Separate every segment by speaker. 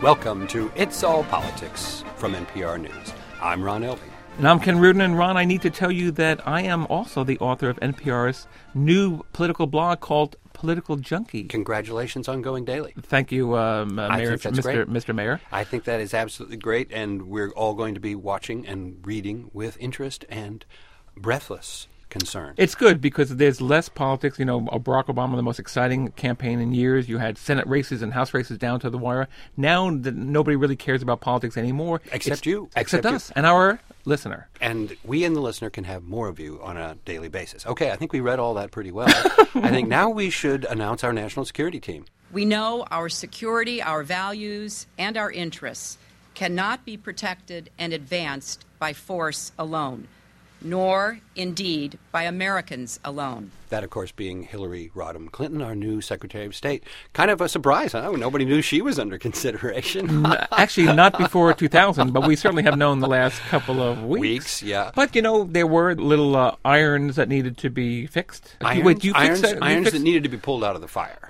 Speaker 1: Welcome to It's All Politics from NPR News. I'm Ron Elving.
Speaker 2: And I'm Ken Reardon. And Ron, I need to tell you that I am also the author of NPR's new political blog called Political Junkie.
Speaker 1: Congratulations on going daily.
Speaker 2: Thank you, Mayor, Mr. Mayor.
Speaker 1: I think that is absolutely great, and we're all going to be watching and reading with interest and breathless concern.
Speaker 2: It's good because there's less politics. You know, Barack Obama, the most exciting campaign in years. You had Senate races and House races down to the wire. Now nobody really cares about politics anymore.
Speaker 1: Except you.
Speaker 2: Except us and our listener.
Speaker 1: And we and the listener can have more of you on a daily basis. Okay, I think we read all that pretty well. I think now we should announce our national security team.
Speaker 3: We know our security, our values, and our interests cannot be protected and advanced by force alone, nor, indeed, by Americans alone.
Speaker 1: That, of course, being Hillary Rodham Clinton, our new Secretary of State. Kind of a surprise, huh? Nobody knew she was under consideration.
Speaker 2: Actually, not before 2000, but we certainly have known the last couple of weeks.
Speaker 1: Weeks, yeah.
Speaker 2: But, you know, there were little irons that needed to be fixed.
Speaker 1: Irons that needed to be pulled out of the fire.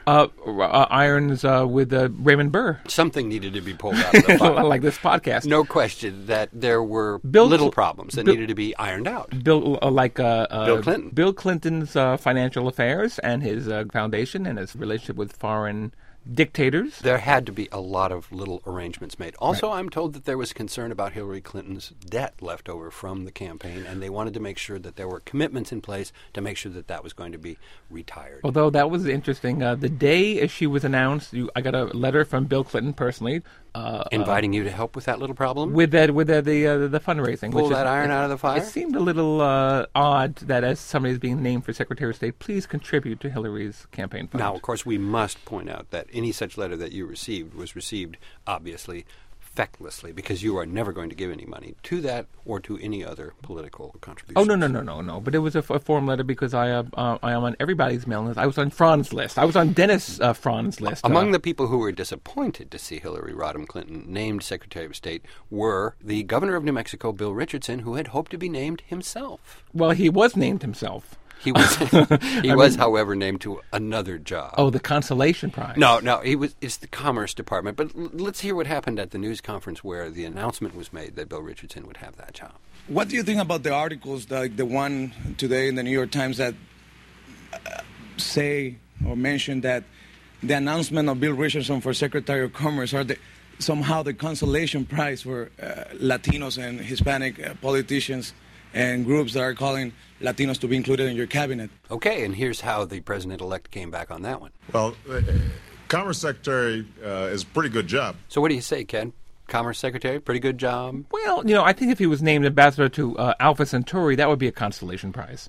Speaker 2: Irons with Raymond Burr.
Speaker 1: Something needed to be pulled out of the fire.
Speaker 2: Like this podcast.
Speaker 1: No question that there were little problems that needed to be ironed out.
Speaker 2: Bill Clinton. Bill Clinton's financial affairs and his foundation and his relationship with foreign dictators.
Speaker 1: There had to be a lot of little arrangements made. Also, right. I'm told that there was concern about Hillary Clinton's debt left over from the campaign, and they wanted to make sure that there were commitments in place to make sure that that was going to be retired.
Speaker 2: Although that was interesting. The day she was announced, I got a letter from Bill Clinton personally.
Speaker 1: Inviting you to help with that little problem?
Speaker 2: With the fundraising.
Speaker 1: Pull that iron out of the fire?
Speaker 2: It seemed a little odd that as somebody is being named for Secretary of State, please contribute to Hillary's campaign fund.
Speaker 1: Now, of course, we must point out that any such letter that you received was received, obviously, fecklessly, because you are never going to give any money to that or to any other political contribution.
Speaker 2: Oh, no. But it was a form letter because I am on everybody's mailing list. I was on Fran's list. I was on Dennis Fran's list.
Speaker 1: Among the people who were disappointed to see Hillary Rodham Clinton named Secretary of State were the governor of New Mexico, Bill Richardson, who had hoped to be named himself.
Speaker 2: Well, he was named himself.
Speaker 1: He was, however, named to another job.
Speaker 2: Oh, the consolation prize.
Speaker 1: No, it's the Commerce Department. But let's hear what happened at the news conference where the announcement was made that Bill Richardson would have that job.
Speaker 4: What do you think about the articles, like the one today in the New York Times that say or mention that the announcement of Bill Richardson for Secretary of Commerce are somehow the consolation prize for Latinos and Hispanic politicians and groups that are calling Latinos to be included in your cabinet?
Speaker 1: Okay, and here's how the president-elect came back on that one.
Speaker 5: Well, Commerce Secretary is a pretty good job.
Speaker 1: So what do you say, Ken? Commerce Secretary, pretty good job?
Speaker 2: Well, I think if he was named ambassador to Alpha Centauri, that would be a consolation prize.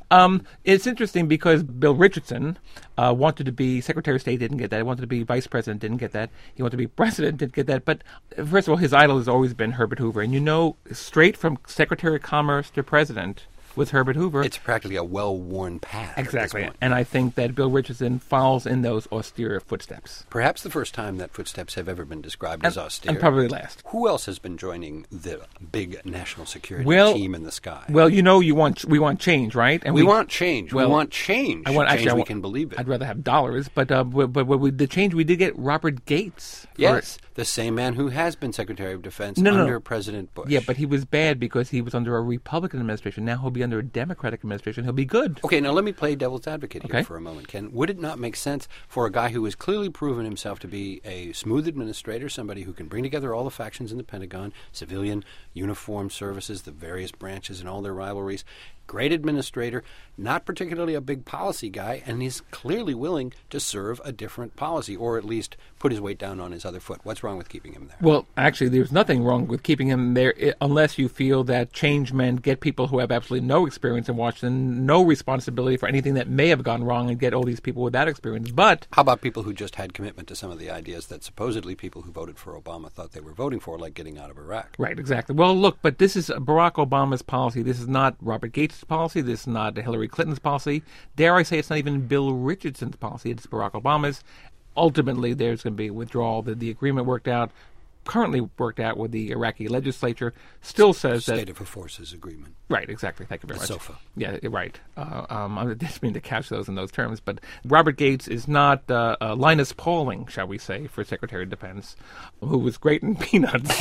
Speaker 2: It's interesting because Bill Richardson wanted to be Secretary of State, didn't get that. He wanted to be Vice President, didn't get that. He wanted to be President, didn't get that. But first of all, his idol has always been Herbert Hoover. And straight from Secretary of Commerce to President with Herbert Hoover.
Speaker 1: It's practically a well-worn path.
Speaker 2: Exactly. And I think that Bill Richardson follows in those austere footsteps.
Speaker 1: Perhaps the first time that footsteps have ever been described as austere.
Speaker 2: And probably last.
Speaker 1: Who else has been joining the big national security team in the sky?
Speaker 2: Well, we want change, right? And
Speaker 1: we want change.
Speaker 2: Well,
Speaker 1: we want change. We can believe it.
Speaker 2: I'd rather have dollars, but the change we did get Robert Gates.
Speaker 1: Yes, the same man who has been Secretary of Defense under President Bush.
Speaker 2: Yeah, but he was bad because he was under a Republican administration. Now he'll be under a Democratic administration. He'll be good.
Speaker 1: Okay, now let me play devil's advocate here for a moment, Ken. Would it not make sense for a guy who has clearly proven himself to be a smooth administrator, somebody who can bring together all the factions in the Pentagon, civilian, uniformed services, the various branches and all their rivalries, great administrator, not particularly a big policy guy, and he's clearly willing to serve a different policy, or at least put his weight down on his other foot. What's wrong with keeping him there?
Speaker 2: Well, actually, there's nothing wrong with keeping him there unless you feel that change men get people who have absolutely no experience in Washington, no responsibility for anything that may have gone wrong, and get all these people without experience. But
Speaker 1: how about people who just had commitment to some of the ideas that supposedly people who voted for Obama thought they were voting for, like getting out of Iraq?
Speaker 2: Right, exactly. Well, look, but this is Barack Obama's policy. This is not Robert Gates' policy. This is not Hillary Clinton's policy. Dare I say it's not even Bill Richardson's policy. It's Barack Obama's. Ultimately, there's going to be a withdrawal. The agreement worked out currently worked out with the Iraqi legislature still says that...
Speaker 1: State of Forces Agreement.
Speaker 2: Right, exactly. Thank you very much.
Speaker 1: SOFA.
Speaker 2: Yeah, right. I didn't mean to couch those in those terms, but Robert Gates is not Linus Pauling, shall we say, for Secretary of Defense, who was great in peanuts.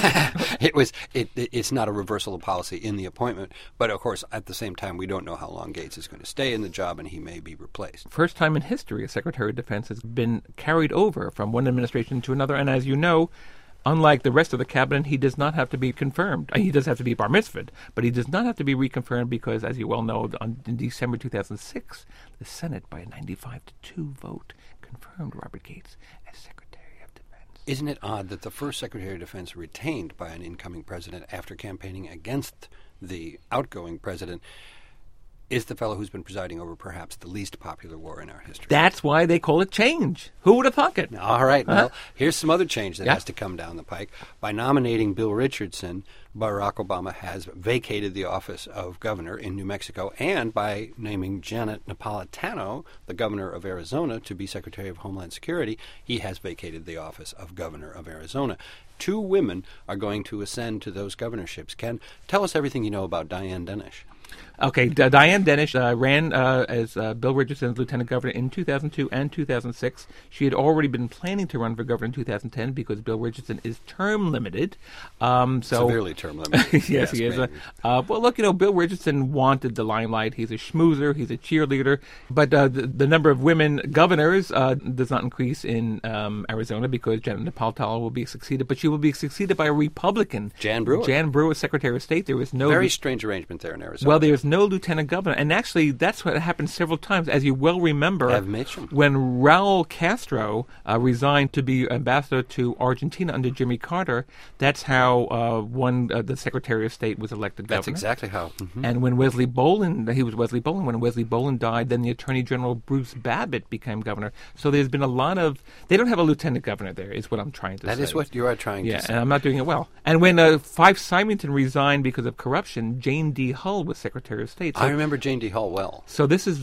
Speaker 1: It's not a reversal of policy in the appointment, but of course, at the same time, we don't know how long Gates is going to stay in the job, and he may be replaced.
Speaker 2: First time in history, a Secretary of Defense has been carried over from one administration to another, and as you know, unlike the rest of the cabinet, he does not have to be confirmed. He does have to be bar mitzvahed, but he does not have to be reconfirmed because, as you well know, in December 2006, the Senate, by a 95-2 vote, confirmed Robert Gates as Secretary of Defense.
Speaker 1: Isn't it odd that the first Secretary of Defense retained by an incoming president after campaigning against the outgoing president is the fellow who's been presiding over perhaps the least popular war in our history?
Speaker 2: That's why they call it change. Who would have thunk it?
Speaker 1: All right. Well, here's some other change that has to come down the pike. By nominating Bill Richardson, Barack Obama has vacated the office of governor in New Mexico, and by naming Janet Napolitano, the governor of Arizona, to be Secretary of Homeland Security, he has vacated the office of governor of Arizona. 2 women are going to ascend to those governorships. Ken, tell us everything you know about Dianne Dennis.
Speaker 2: Okay, Dianne Dennis ran as Bill Richardson's lieutenant governor in 2002 and 2006. She had already been planning to run for governor in 2010 because Bill Richardson is term limited.
Speaker 1: Severely term limited.
Speaker 2: Yes, he is. Well, look, Bill Richardson wanted the limelight. He's a schmoozer. He's a cheerleader. But the number of women governors does not increase in Arizona because Janet Napolitano will be succeeded. But she will be succeeded by a Republican.
Speaker 1: Jan Brewer.
Speaker 2: Jan Brewer, Secretary of State. There is no...
Speaker 1: Very strange arrangement there in Arizona.
Speaker 2: Well, there's no lieutenant governor. And actually, that's what happened several times. As you well remember, when Raul Castro resigned to be ambassador to Argentina under Jimmy Carter, that's how the Secretary of State was elected governor.
Speaker 1: That's exactly how. Mm-hmm.
Speaker 2: And when Wesley Bolin died, then the Attorney General Bruce Babbitt became governor. So there's been a lot of... They don't have a lieutenant governor there, is what I'm trying to say.
Speaker 1: That is what you are trying to say.
Speaker 2: Yeah, and I'm not doing it well. And when Fife Symington resigned because of corruption, Jane D. Hull was Secretary of State. So,
Speaker 1: I remember Jane D. Hull well.
Speaker 2: So this is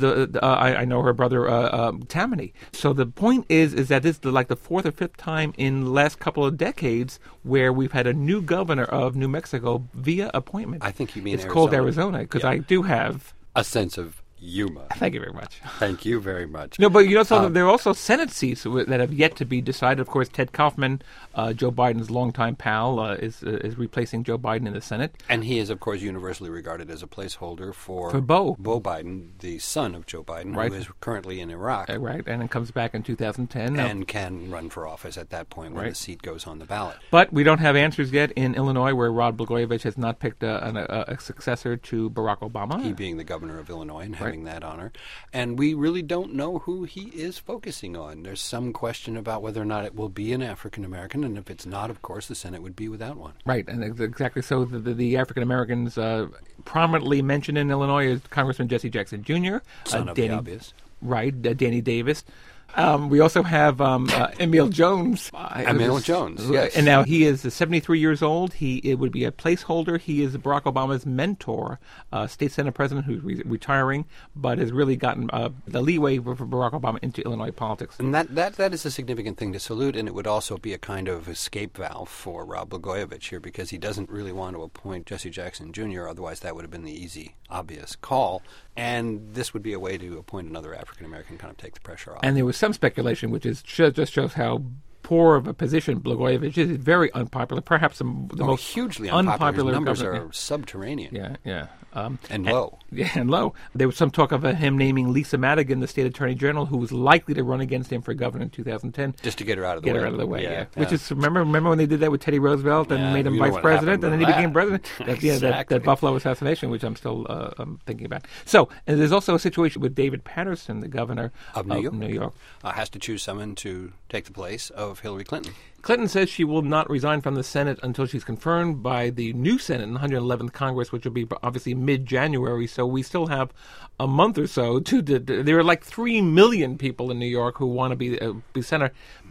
Speaker 2: I know her brother Tammany. So the point is that this is like the 4th or 5th time in the last couple of decades where we've had a new governor of New Mexico via appointment.
Speaker 1: I think you mean
Speaker 2: Arizona. It's called Arizona because I do have
Speaker 1: a sense of humor.
Speaker 2: Thank you very much.
Speaker 1: Thank you very much.
Speaker 2: No, but there are also Senate seats that have yet to be decided. Of course, Ted Kaufman, Joe Biden's longtime pal, is replacing Joe Biden in the Senate.
Speaker 1: And he is, of course, universally regarded as a placeholder for
Speaker 2: Beau
Speaker 1: Biden, the son of Joe Biden, who is currently in Iraq.
Speaker 2: Right, and it comes back in 2010.
Speaker 1: And can run for office at that point when the seat goes on the ballot.
Speaker 2: But we don't have answers yet in Illinois, where Rod Blagojevich has not picked a successor to Barack Obama.
Speaker 1: He being the governor of Illinois and having that honor. And we really don't know who he is focusing on. There's some question about whether or not it will be an African-American, and if it's not, of course, the Senate would be without one.
Speaker 2: Right, and exactly so. The African-Americans prominently mentioned in Illinois is Congressman Jesse Jackson Jr.
Speaker 1: Son of the obvious.
Speaker 2: Right, Danny Davis. We also have Emil Jones.
Speaker 1: Emil Jones, yes.
Speaker 2: And now he is 73 years old. It would be a placeholder. He is Barack Obama's mentor, state Senate president who's retiring, but has really gotten the leeway for Barack Obama into Illinois politics.
Speaker 1: And that is a significant thing to salute, and it would also be a kind of escape valve for Rod Blagojevich here because he doesn't really want to appoint Jesse Jackson Jr., otherwise that would have been the easy, obvious call. And this would be a way to appoint another African-American, kind of take the pressure off.
Speaker 2: And there was some speculation, which is just shows how poor of a position Blagojevich is. Very unpopular, perhaps the most
Speaker 1: hugely unpopular. His numbers
Speaker 2: governor.
Speaker 1: are subterranean.
Speaker 2: Yeah.
Speaker 1: And low.
Speaker 2: And low. There was some talk of him naming Lisa Madigan, the state attorney general, who was likely to run against him for governor in 2010.
Speaker 1: Just to get her out of the way.
Speaker 2: Get her out of the way, yeah. Which is, remember when they did that with Teddy Roosevelt and made him vice president, and then he became president?
Speaker 1: Exactly.
Speaker 2: That Buffalo assassination, which I'm still thinking about. So, and there's also a situation with David Patterson, the governor
Speaker 1: of New
Speaker 2: York.
Speaker 1: Has to choose someone to take the place of Hillary Clinton.
Speaker 2: Clinton says she will not resign from the Senate until she's confirmed by the new Senate in the 111th Congress, which will be obviously mid-January. So we still have a month or so to. There are like 3 million people in New York who want to be senator.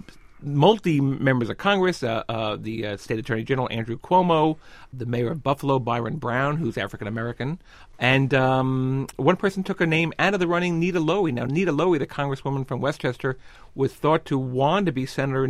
Speaker 2: Multi-members of Congress, the state attorney general, Andrew Cuomo, the mayor of Buffalo, Byron Brown, who's African-American, And one person took her name out of the running, Nita Lowey. Now, Nita Lowey, the congresswoman from Westchester, was thought to want to be senator in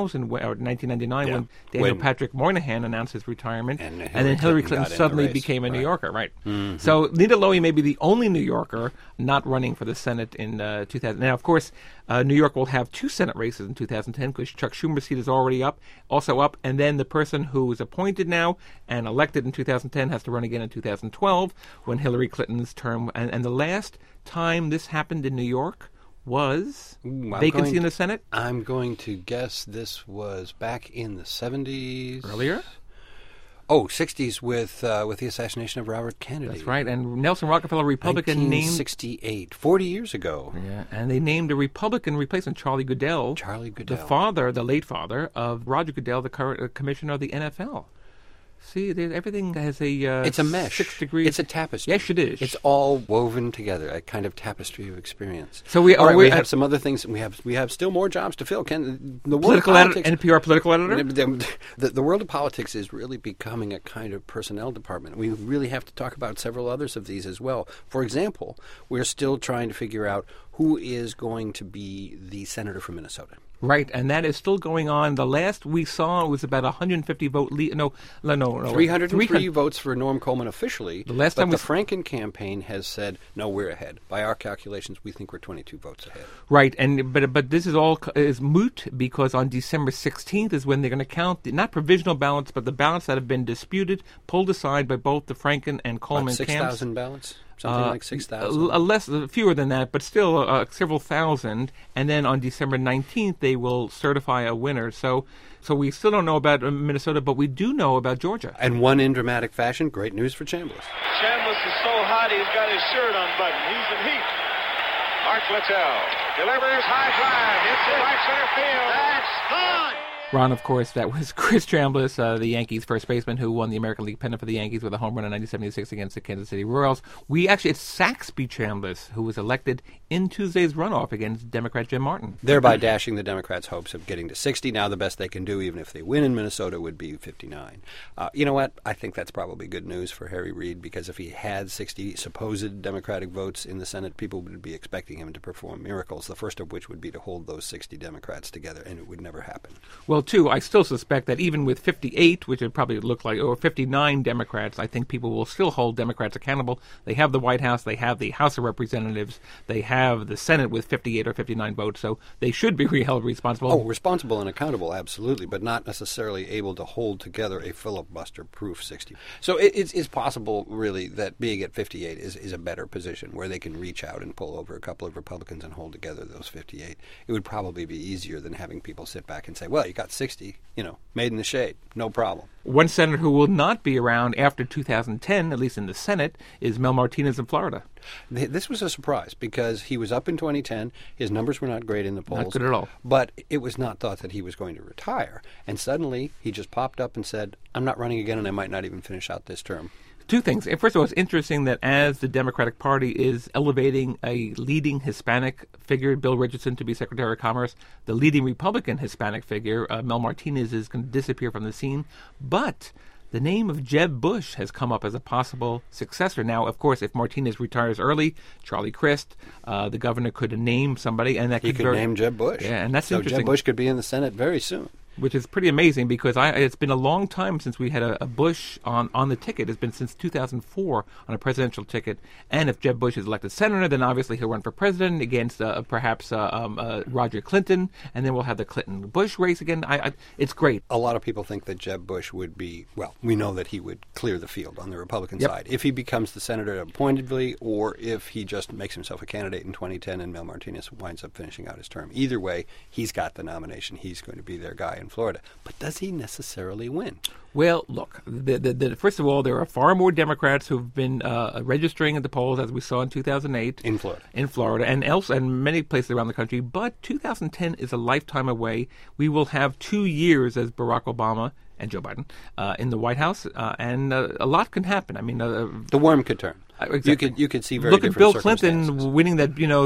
Speaker 2: 1999 when Daniel Patrick Moynihan announced his retirement. And then Hillary Clinton suddenly became a New Yorker, right? Mm-hmm. So Nita Lowey may be the only New Yorker not running for the Senate in 2000. Now, of course, New York will have 2 Senate races in 2010 because Chuck Schumer's seat is already also up. And then the person who is appointed now and elected in 2010 has to run again in 2012 when Hillary Clinton's term. And the last time this happened in New York was vacancy in the Senate?
Speaker 1: I'm going to guess this was back in the 70s.
Speaker 2: Earlier?
Speaker 1: Oh, 60s with the assassination of Robert Kennedy.
Speaker 2: That's right. And Nelson Rockefeller, Republican,
Speaker 1: 1968, 40 years ago.
Speaker 2: Yeah, and they named a Republican replacement, Charlie Goodell.
Speaker 1: Charlie Goodell.
Speaker 2: The late father of Roger Goodell, the current commissioner of the NFL. See, everything has
Speaker 1: it's a mesh.
Speaker 2: 6 degrees.
Speaker 1: It's a tapestry.
Speaker 2: Yes, it is.
Speaker 1: It's all woven together, a kind of tapestry of experience.
Speaker 2: So we
Speaker 1: have some other things. We have still more jobs to fill. Ken, the world
Speaker 2: political editor, NPR political editor.
Speaker 1: The world of politics is really becoming a kind of personnel department. We really have to talk about several others of these as well. For example, we're still trying to figure out who is going to be the senator from Minnesota.
Speaker 2: Right, and that is still going on. The last we saw was about 150 vote lead. No.
Speaker 1: 303 votes for Norm Coleman officially.
Speaker 2: The last time
Speaker 1: the Franken campaign has said, no, we're ahead. By our calculations, we think we're 22 votes ahead.
Speaker 2: Right, but this is moot because on December 16th is when they're going to count not provisional ballots, but the ballots that have been disputed, pulled aside by both the Franken and Coleman camps.
Speaker 1: 6,000 ballots? Something like 6,000?
Speaker 2: Fewer than that, but still several thousand. And then on December 19th, they will certify a winner. So we still don't know about Minnesota, but we do know about Georgia.
Speaker 1: And one in dramatic fashion, great news for Chambliss.
Speaker 6: Chambliss is so hot he's got his shirt unbuttoned. He's in heat. Mark Littell delivers high fly. Hits it right center field. That's gone.
Speaker 2: Ron, of course, that was Chris Chambliss, the Yankees first baseman who won the American League pennant for the Yankees with a home run in 1976 against the Kansas City Royals. It's Saxby Chambliss who was elected in Tuesday's runoff against Democrat Jim Martin.
Speaker 1: Thereby dashing the Democrats' hopes of getting to 60. Now the best they can do, even if they win in Minnesota, would be 59. You know what? I think that's probably good news for Harry Reid because if he had 60 supposed Democratic votes in the Senate, people would be expecting him to perform miracles, the first of which would be to hold those 60 Democrats together, and it would never happen.
Speaker 2: Well, too, I still suspect that even with 58, which would probably look like, or 59 Democrats, I think people will still hold Democrats accountable. They have the White House, they have the House of Representatives, they have the Senate with 58 or 59 votes, so they should be held responsible.
Speaker 1: Oh, responsible and accountable, absolutely, but not necessarily able to hold together a filibuster-proof 60. So it's possible, really, that being at 58 is a better position where they can reach out and pull over a couple of Republicans and hold together those 58. It would probably be easier than having people sit back and say, well, you got 60, made in the shade, no problem.
Speaker 2: One senator who will not be around after 2010, at least in the Senate, is Mel Martinez in Florida.
Speaker 1: This was a surprise because he was up in 2010. His numbers were not great in the polls.
Speaker 2: Not good at all.
Speaker 1: But it was not thought that he was going to retire. And suddenly he just popped up and said, I'm not running again and I might not even finish out this term.
Speaker 2: Two things. First of all, it's interesting that as the Democratic Party is elevating a leading Hispanic figure, Bill Richardson, to be Secretary of Commerce, the leading Republican Hispanic figure, Mel Martinez, is going to disappear from the scene. But the name of Jeb Bush has come up as a possible successor. Now, of course, if Martinez retires early, Charlie Crist, the governor, could name somebody, and that
Speaker 1: he could name Jeb Bush.
Speaker 2: Yeah, and that's interesting.
Speaker 1: Jeb Bush could be in the Senate very soon.
Speaker 2: Which is pretty amazing because it's been a long time since we had a Bush on the ticket. It's been since 2004 on a presidential ticket. And if Jeb Bush is elected senator, then obviously he'll run for president against perhaps Roger Clinton. And then we'll have the Clinton-Bush race again. It's great.
Speaker 1: A lot of people think that Jeb Bush would be, well, we know that he would clear the field on the Republican side. If he becomes the senator appointedly or if he just makes himself a candidate in 2010 and Mel Martinez winds up finishing out his term. Either way, he's got the nomination. He's going to be their guy in Florida. But does he necessarily win?
Speaker 2: Well, look, first of all, there are far more Democrats who've been registering at the polls, as we saw in 2008.
Speaker 1: In Florida.
Speaker 2: And many places around the country. But 2010 is a lifetime away. We will have 2 years as Barack Obama and Joe Biden in the White House, and a lot can happen. I mean,
Speaker 1: the worm could turn.
Speaker 2: Exactly.
Speaker 1: You could see very
Speaker 2: look
Speaker 1: different
Speaker 2: at Bill Clinton winning that, very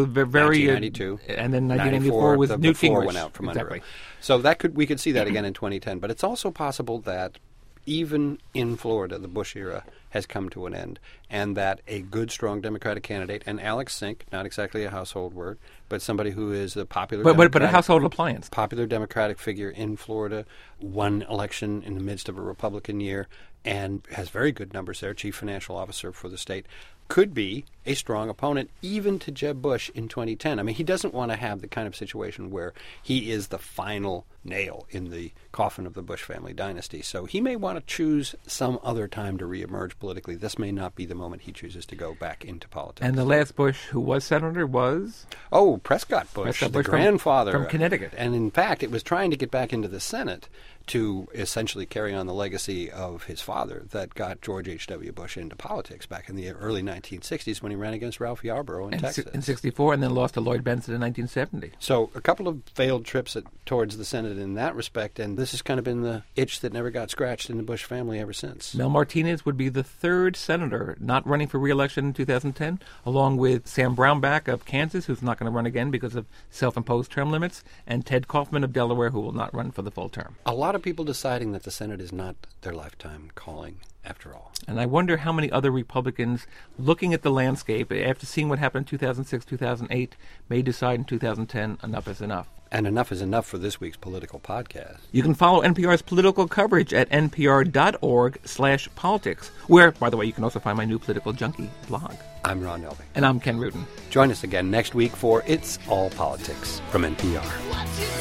Speaker 1: 1992,
Speaker 2: and then 1994 with Newt Gingrich.
Speaker 1: Went out from under him. So we could see that again in 2010. But it's also possible that even in Florida, the Bush era has come to an end, and that a good, strong Democratic candidate, and Alex Sink, not exactly a household word, but somebody who is a popular
Speaker 2: but a household appliance.
Speaker 1: Popular Democratic figure in Florida, won election in the midst of a Republican year, and has very good numbers there, chief financial officer for the state, could be a strong opponent even to Jeb Bush in 2010. I mean, he doesn't want to have the kind of situation where he is the final nail in the coffin of the Bush family dynasty. So he may want to choose some other time to reemerge politically. This may not be the moment he chooses to go back into politics.
Speaker 2: And the last Bush who was senator was?
Speaker 1: Oh, Prescott Bush, the grandfather.
Speaker 2: From Connecticut.
Speaker 1: And in fact, it was trying to get back into the Senate to essentially carry on the legacy of his father that got George H.W. Bush into politics back in the early 1960s when he ran against Ralph Yarborough in Texas.
Speaker 2: In 64, and then lost to Lloyd Bentsen in 1970.
Speaker 1: So a couple of failed trips towards the Senate in that respect, and this has kind of been the itch that never got scratched in the Bush family ever since.
Speaker 2: Mel Martinez would be the third senator not running for re-election in 2010, along with Sam Brownback of Kansas, who's not going to run again because of self-imposed term limits, and Ted Kaufman of Delaware, who will not run for the full term.
Speaker 1: A lot of people deciding that the Senate is not their lifetime calling, after all.
Speaker 2: And I wonder how many other Republicans, looking at the landscape, after seeing what happened in 2006, 2008, may decide in 2010 enough is enough.
Speaker 1: And enough is enough for this week's political podcast.
Speaker 2: You can follow NPR's political coverage at npr.org/politics, where, by the way, you can also find my new Political Junkie blog.
Speaker 1: I'm Ron Elving.
Speaker 2: And I'm Ken Rudin.
Speaker 1: Join us again next week for It's All Politics from NPR.